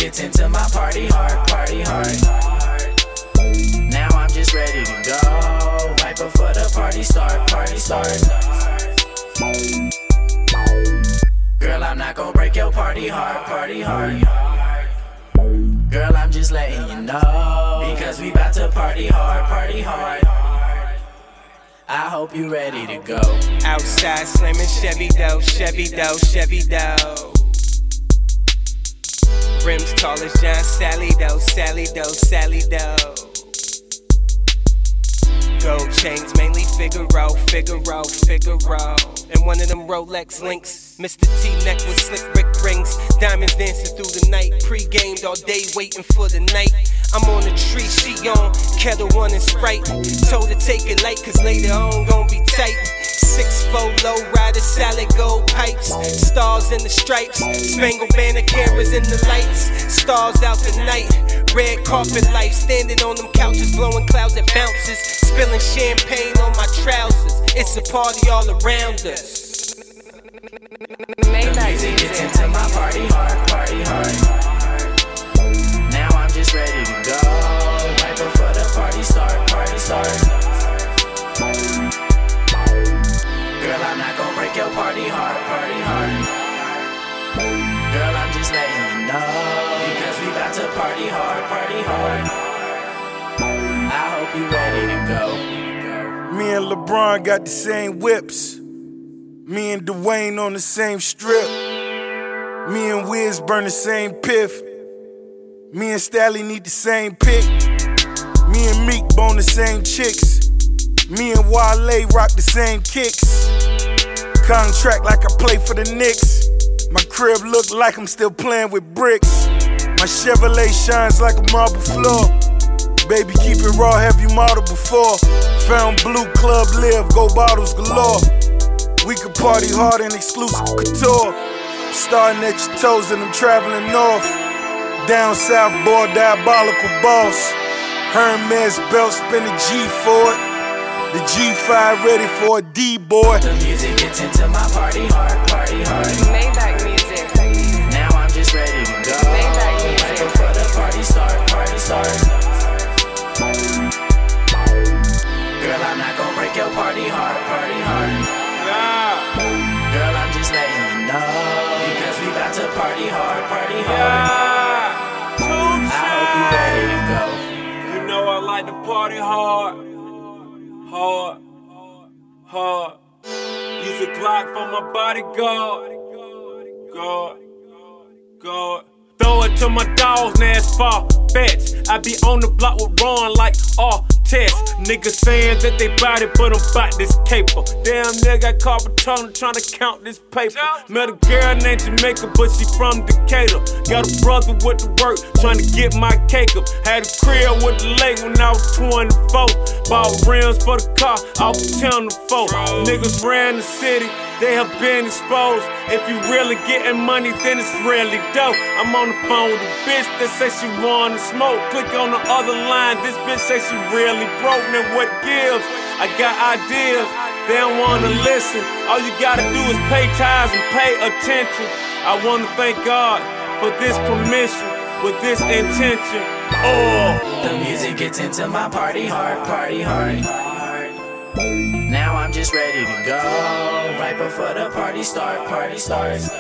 gets into my party heart, party heart. Now I'm just ready to go, right before the party start, party start. Girl, I'm not gon' break your party heart, party heart. Girl, I'm just letting you know, because we bout to party hard, party hard. I hope you ready to go. Outside slamming Chevy dough, Chevy dough, Chevy dough. Rims tall as John Sally dough, Sally dough, Sally dough. Gold chains mainly Figaro, Figaro, Figaro. And one of them Rolex links, Mr. T neck with slick Rick rings. Diamonds dancing through the night, pre-gamed all day waiting for the night. I'm on the tree, she on Kettle One and Sprite. Told her take it light, cause later on gon' be tight. 6'4" low rider, salad gold pipes. Stars in the stripes, spangled banner cameras in the lights. Stars out the night, red carpet life. Standing on them couches, blowing clouds that bounces. Spilling champagne on my trousers. It's a party all around us. The music gets into my party heart, party heart. Now I'm just ready to go, right before the party start, party start. Girl, I'm not gon' break your party heart, party heart. Girl, I'm just letting you know, because we bout to party hard, party hard. I hope you ready to go. Me and LeBron got the same whips. Me and Dwayne on the same strip. Me and Wiz burn the same piff. Me and Stally need the same pick. Me and Meek bone the same chicks. Me and Wale rock the same kicks. Contract like I play for the Knicks. My crib look like I'm still playing with bricks. My Chevrolet shines like a marble floor. Baby, keep it raw, have you modeled before? Found blue, club live, go bottles galore. We could party hard in exclusive couture. Starting at your toes and I'm traveling north. Down south, boy, diabolical boss. Hermes belt, spin a G for it. The G5 ready for a D-boy. The music gets into my party hard, party hard. Maybach music. Now I'm just ready to go, right before the party start, party start. Girl, I'm not gon' break your party hard, party hard. Girl, I'm just letting you know, because we bout to party hard, party hard. I hope you ready to go. You know I like to party hard. Hard, hard. Use a Glock for my bodyguard. God, God. Throw it to my dogs, now it's far-fetched. I be on the block with Ron like Test. Niggas saying that they bout it, but I'm bout this caper. Damn nigga, got carpet tunnel trying to count this paper. Met a girl named Jamaica, but she from Decatur. Got a brother with the work, trying to get my cake up. Had a crib with the lake when I was 24. Bought rims for the car, I was 10 to 4. Niggas ran the city, they have been exposed. If you really getting money, then it's really dope. I'm on the phone with a bitch that say she wanna smoke. Click on the other line, this bitch say she really broke. Now what gives? I got ideas, they don't wanna listen. All you gotta do is pay tithes and pay attention. I wanna thank God for this permission, with this intention. The music gets into my party hard, party hard. Now I'm just ready to go, right before the party start, party start.